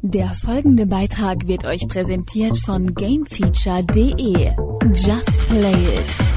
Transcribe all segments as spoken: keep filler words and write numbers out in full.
Der folgende Beitrag wird euch präsentiert von Gamefeature punkt de. Just play it.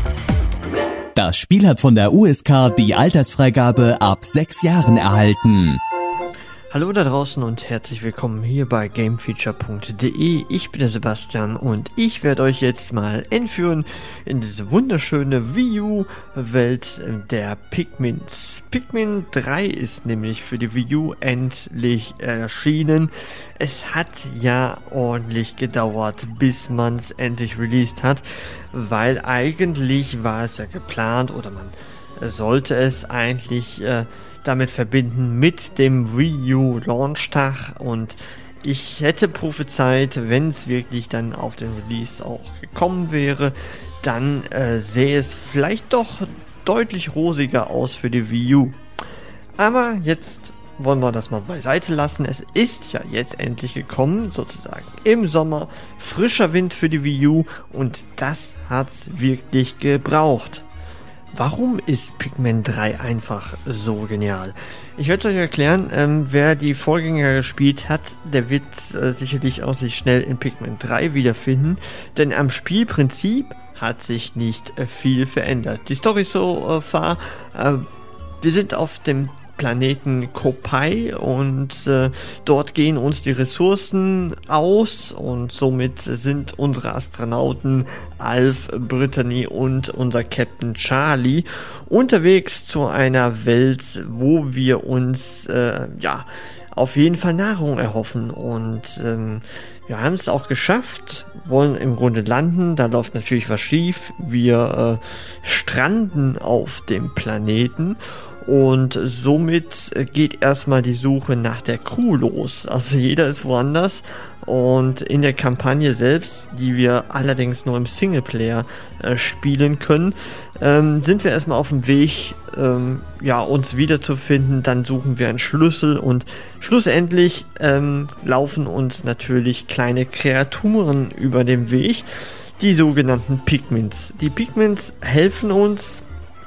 Das Spiel hat von der U S K die Altersfreigabe ab sechs Jahren erhalten. Hallo da draußen und herzlich willkommen hier bei Gamefeature punkt de. Ich bin der Sebastian und ich werde euch jetzt mal entführen in diese wunderschöne Wii U-Welt der Pikmins. Pikmin drei ist nämlich für die Wii U endlich erschienen. Es hat ja ordentlich gedauert, bis man es endlich released hat, weil eigentlich war es ja geplant oder man sollte es eigentlich äh, damit verbinden mit dem Wii U Launchtag, und ich hätte prophezeit, wenn es wirklich dann auf den Release auch gekommen wäre, dann äh, sähe es vielleicht doch deutlich rosiger aus für die Wii U. Aber jetzt wollen wir das mal beiseite lassen. Es ist ja jetzt endlich gekommen, sozusagen im Sommer, frischer Wind für die Wii U, und das hat's wirklich gebraucht. Warum ist Pikmin drei einfach so genial? Ich werde es euch erklären. Ähm, wer die Vorgänger gespielt hat, der wird äh, sicherlich auch sich schnell in Pikmin drei wiederfinden, denn am Spielprinzip hat sich nicht äh, viel verändert. Die Story ist so äh, far, äh, wir sind auf dem Planeten Kopai und äh, dort gehen uns die Ressourcen aus, und somit sind unsere Astronauten Alf, Brittany und unser Captain Charlie unterwegs zu einer Welt, wo wir uns äh, ja auf jeden Fall Nahrung erhoffen, und ähm, wir haben es auch geschafft, wollen im Grunde landen, da läuft natürlich was schief, wir äh, stranden auf dem Planeten. Und somit geht erstmal die Suche nach der Crew los. Also jeder ist woanders, und in der Kampagne selbst, die wir allerdings nur im Singleplayer äh, spielen können, ähm, sind wir erstmal auf dem Weg, ähm, ja, uns wiederzufinden. Dann suchen wir einen Schlüssel, und schlussendlich ähm, laufen uns natürlich kleine Kreaturen über den Weg, die sogenannten Pikmins. Die Pikmins helfen uns.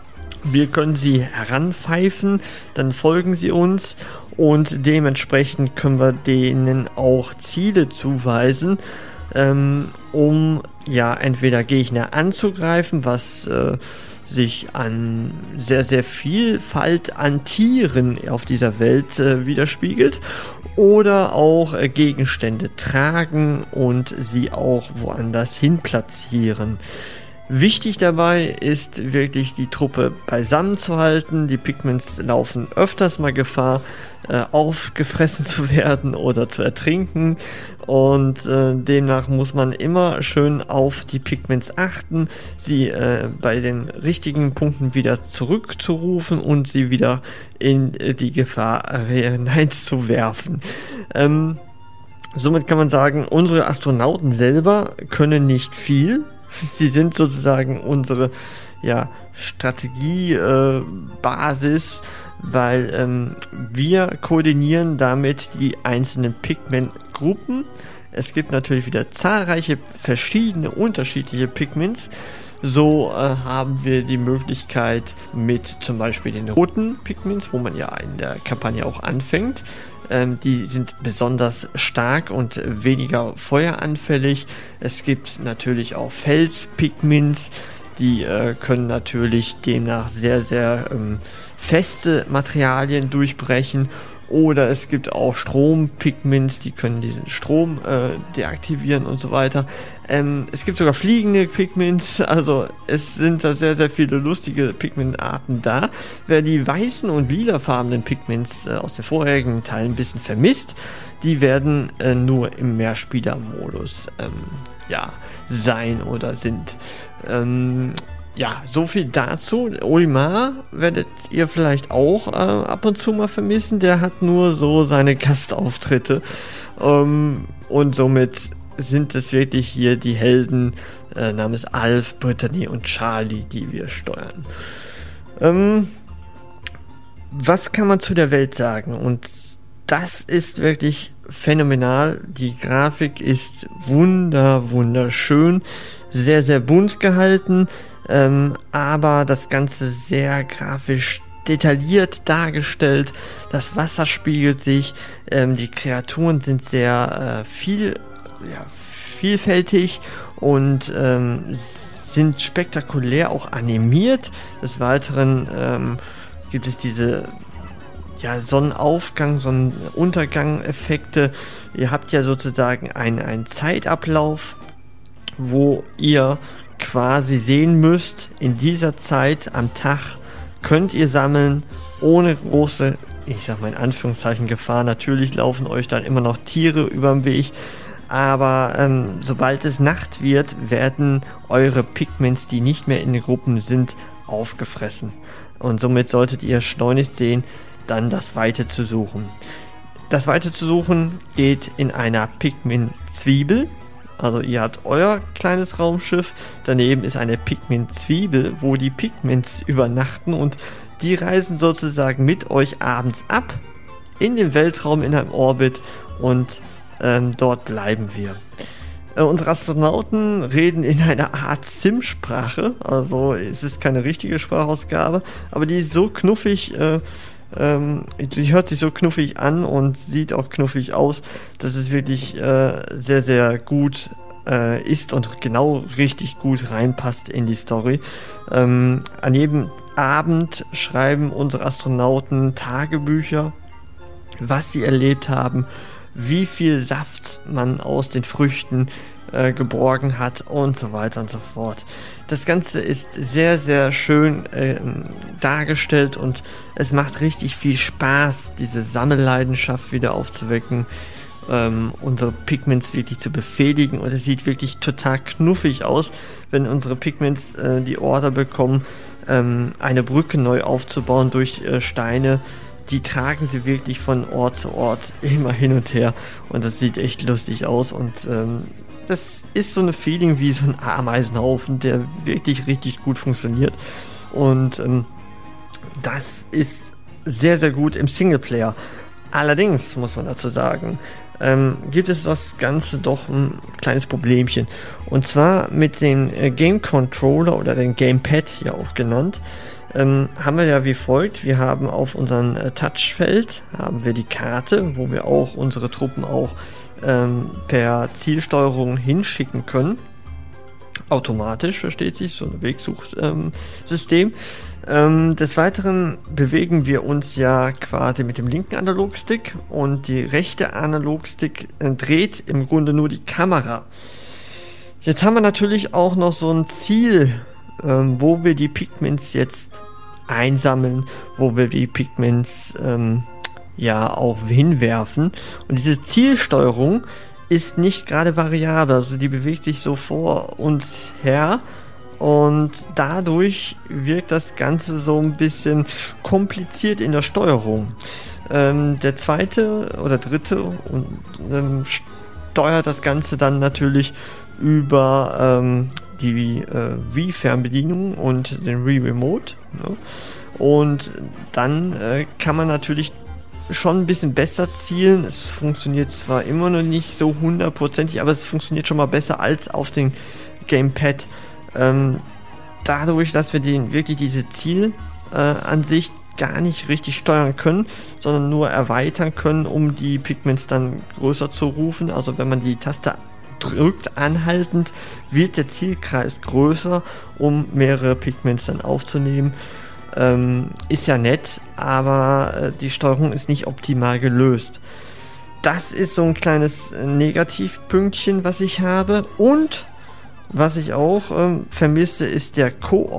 Wir können sie heranpfeifen, dann folgen sie uns, und dementsprechend können wir denen auch Ziele zuweisen, ähm, um ja entweder Gegner anzugreifen, was äh, sich an sehr, sehr Vielfalt an Tieren auf dieser Welt äh, widerspiegelt, oder auch äh, Gegenstände tragen und sie auch woanders hin platzieren. Wichtig dabei ist wirklich, die Truppe beisammen zu halten. Die Pikmins laufen öfters mal Gefahr, äh, aufgefressen zu werden oder zu ertrinken, und äh, demnach muss man immer schön auf die Pikmins achten, sie äh, bei den richtigen Punkten wieder zurückzurufen und sie wieder in äh, die Gefahr hineinzuwerfen. Ähm, somit kann man sagen, unsere Astronauten selber können nicht viel. Sie sind sozusagen unsere ja, Strategiebasis, äh, weil ähm, wir koordinieren damit die einzelnen Pikmin-Gruppen. Es gibt natürlich wieder zahlreiche verschiedene, unterschiedliche Pikmins. So äh, haben wir die Möglichkeit mit zum Beispiel den roten Pikmins, wo man ja in der Kampagne auch anfängt. Ähm, die sind besonders stark und weniger feueranfällig. Es gibt natürlich auch Fels-Pikmins, die äh, können natürlich demnach sehr, sehr ähm, feste Materialien durchbrechen. Oder es gibt auch Strom-Pikmins, die können diesen Strom äh, deaktivieren und so weiter. Ähm, es gibt sogar fliegende Pikmins, also es sind da sehr, sehr viele lustige Pikmin-Arten da. Wer die weißen und lilafarbenen Pikmins äh, aus den vorherigen Teilen ein bisschen vermisst, die werden äh, nur im Mehrspieler-Modus ähm, ja, sein oder sind. Ähm, Ja, so viel dazu. Olimar werdet ihr vielleicht auch äh, ab und zu mal vermissen. Der hat nur so seine Gastauftritte. Ähm, und somit sind es wirklich hier die Helden äh, namens Alf, Brittany und Charlie, die wir steuern. Ähm, was kann man zu der Welt sagen? Und das ist wirklich phänomenal. Die Grafik ist wunder, wunderschön. Sehr, sehr bunt gehalten. Ähm, aber das Ganze sehr grafisch detailliert dargestellt. Das Wasser spiegelt sich, ähm, die Kreaturen sind sehr äh, viel, ja, vielfältig und ähm, sind spektakulär auch animiert. Des Weiteren ähm, gibt es diese ja, Sonnenaufgang, Sonnenuntergang-Effekte. Ihr habt ja sozusagen einen, einen Zeitablauf, wo ihr quasi sehen müsst, in dieser Zeit am Tag könnt ihr sammeln, ohne große, ich sag mal in Anführungszeichen, Gefahr. Natürlich laufen euch dann immer noch Tiere über den Weg, aber ähm, sobald es Nacht wird, werden eure Pigments, die nicht mehr in den Gruppen sind, aufgefressen. Und somit solltet ihr schleunigst sehen, dann das Weite zu suchen. Das Weite zu suchen geht in einer Pigment-Zwiebel. Also ihr habt euer kleines Raumschiff, daneben ist eine Pigment-Zwiebel, wo die Pigments übernachten und die reisen sozusagen mit euch abends ab in den Weltraum, in einem Orbit und ähm, dort bleiben wir. Äh, unsere Astronauten reden in einer Art Sim-Sprache, also es ist keine richtige Sprachausgabe, aber die ist so knuffig, äh, ähm, sie hört sich so knuffig an und sieht auch knuffig aus, dass es wirklich äh, sehr, sehr gut äh, ist und genau richtig gut reinpasst in die Story. Ähm, an jedem Abend schreiben unsere Astronauten Tagebücher, was sie erlebt haben, wie viel Saft man aus den Früchten äh, geborgen hat und so weiter und so fort. Das Ganze ist sehr, sehr schön äh, dargestellt und es macht richtig viel Spaß, diese Sammelleidenschaft wieder aufzuwecken, ähm, unsere Pigments wirklich zu befehligen, und es sieht wirklich total knuffig aus, wenn unsere Pigments äh, die Order bekommen, ähm, eine Brücke neu aufzubauen durch äh, Steine. Die tragen sie wirklich von Ort zu Ort immer hin und her und das sieht echt lustig aus und ähm, das ist so eine Feeling wie so ein Ameisenhaufen, der wirklich richtig gut funktioniert und ähm, das ist sehr, sehr gut im Singleplayer. Allerdings muss man dazu sagen, ähm, gibt es das Ganze doch ein kleines Problemchen, und zwar mit dem äh, Game Controller oder dem Gamepad ja auch genannt. Ähm, haben wir ja wie folgt: Wir haben auf unserem äh, Touchfeld haben wir die Karte, wo wir auch unsere Truppen auch ähm, per Zielsteuerung hinschicken können. Automatisch, versteht sich, so ein Wegsuchsystem. Ähm, ähm, des Weiteren bewegen wir uns ja quasi mit dem linken Analogstick und die rechte Analogstick äh, dreht im Grunde nur die Kamera. Jetzt haben wir natürlich auch noch so ein Ziel, Ähm, wo wir die Pigments jetzt einsammeln, wo wir die Pigments ähm, ja auch hinwerfen. Und diese Zielsteuerung ist nicht gerade variabel, also die bewegt sich so vor uns her und dadurch wirkt das Ganze so ein bisschen kompliziert in der Steuerung. Ähm, der zweite oder dritte und, ähm, steuert das Ganze dann natürlich über ähm, die äh, Wii-Fernbedienung und den Wii Remote. Ne? Und dann äh, kann man natürlich schon ein bisschen besser zielen. Es funktioniert zwar immer noch nicht so hundertprozentig, aber es funktioniert schon mal besser als auf dem Gamepad. Ähm, dadurch, dass wir den, wirklich diese Zielansicht äh, gar nicht richtig steuern können, sondern nur erweitern können, um die Pigments dann größer zu rufen. Also wenn man die Taste drückt, anhaltend, wird der Zielkreis größer, um mehrere Pigments dann aufzunehmen. Ähm, ist ja nett, aber äh, die Steuerung ist nicht optimal gelöst. Das ist so ein kleines Negativpünktchen, was ich habe. Und was ich auch ähm, vermisse, ist der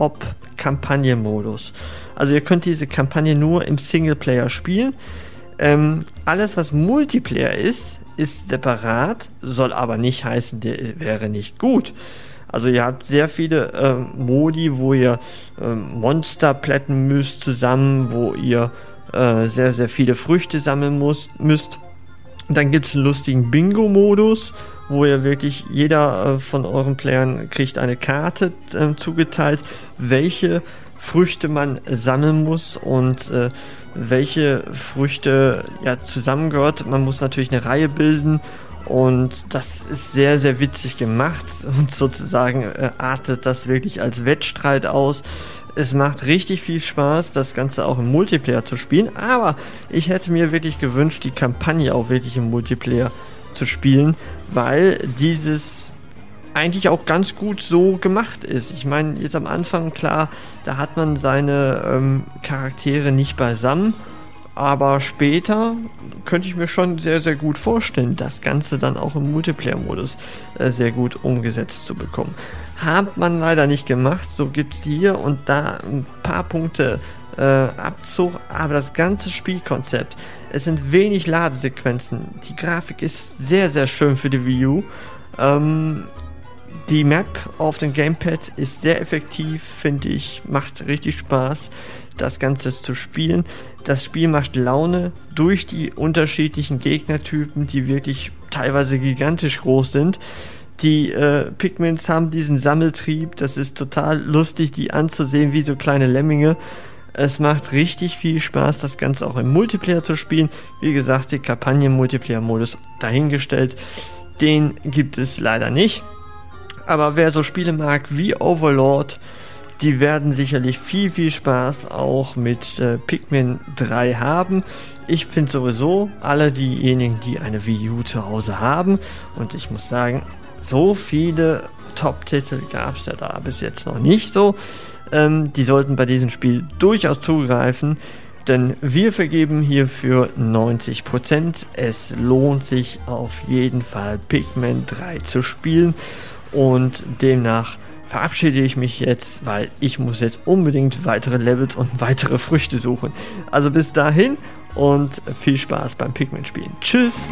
Koop-Kampagnenmodus. Also ihr könnt diese Kampagne nur im Singleplayer spielen. Ähm, alles, was Multiplayer ist, ist separat, soll aber nicht heißen, der wäre nicht gut. Also ihr habt sehr viele ähm, Modi, wo ihr ähm, Monster plätten müsst zusammen, wo ihr äh, sehr, sehr viele Früchte sammeln muss, müsst. Und dann gibt es einen lustigen Bingo-Modus, wo ihr wirklich, jeder äh, von euren Playern kriegt eine Karte äh, zugeteilt, welche Früchte man sammeln muss und äh, welche Früchte ja zusammengehört. Man muss natürlich eine Reihe bilden und das ist sehr, sehr witzig gemacht und sozusagen äh, artet das wirklich als Wettstreit aus. Es macht richtig viel Spaß, das Ganze auch im Multiplayer zu spielen, aber ich hätte mir wirklich gewünscht, die Kampagne auch wirklich im Multiplayer zu spielen, weil dieses eigentlich auch ganz gut so gemacht ist. Ich meine, jetzt am Anfang, klar, da hat man seine ähm, Charaktere nicht beisammen, aber später könnte ich mir schon sehr, sehr gut vorstellen, das Ganze dann auch im Multiplayer-Modus äh, sehr gut umgesetzt zu bekommen. Hat man leider nicht gemacht, so gibt es hier und da ein paar Punkte äh, Abzug, aber das ganze Spielkonzept, es sind wenig Ladesequenzen, die Grafik ist sehr, sehr schön für die Wii U, ähm, die Map auf dem Gamepad ist sehr effektiv, finde ich, macht richtig Spaß, das Ganze zu spielen. Das Spiel macht Laune durch die unterschiedlichen Gegnertypen, die wirklich teilweise gigantisch groß sind. Die äh, Pikmins haben diesen Sammeltrieb, das ist total lustig, die anzusehen wie so kleine Lemminge. Es macht richtig viel Spaß, das Ganze auch im Multiplayer zu spielen. Wie gesagt, die Kampagnen-Multiplayer-Modus dahingestellt, den gibt es leider nicht. Aber wer so Spiele mag wie Overlord, die werden sicherlich viel, viel Spaß auch mit äh, Pikmin drei haben. Ich finde sowieso, alle diejenigen, die eine Wii U zu Hause haben, und ich muss sagen, so viele Top-Titel gab es ja da bis jetzt noch nicht so, ähm, die sollten bei diesem Spiel durchaus zugreifen, denn wir vergeben hierfür neunzig Prozent. Es lohnt sich auf jeden Fall, Pikmin drei zu spielen. Und demnach verabschiede ich mich jetzt, weil ich muss jetzt unbedingt weitere Levels und weitere Früchte suchen. Also bis dahin und viel Spaß beim Pikmin-Spielen. Tschüss!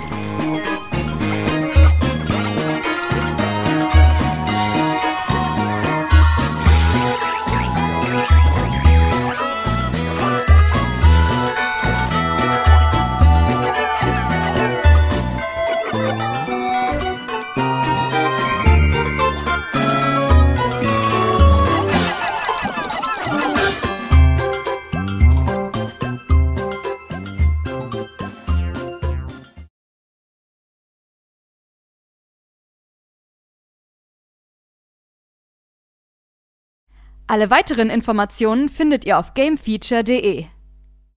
Alle weiteren Informationen findet ihr auf gamefeature punkt de.